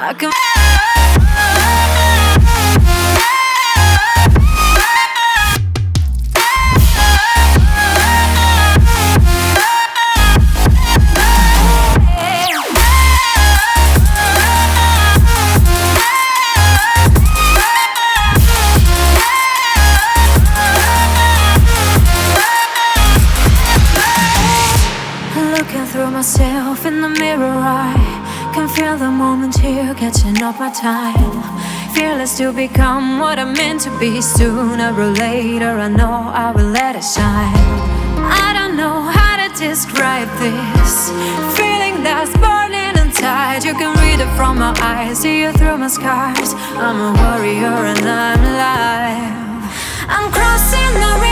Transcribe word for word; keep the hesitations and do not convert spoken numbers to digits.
I can looking through myself in the mirror, I can feel the moment here catching up my time. Fearless to become what I'm meant to be. Sooner or later I know I will let it shine. I don't know how to describe this feeling that's burning inside. You can read it from my eyes, see it through my scars. I'm a warrior and I'm alive. I'm crossing the river.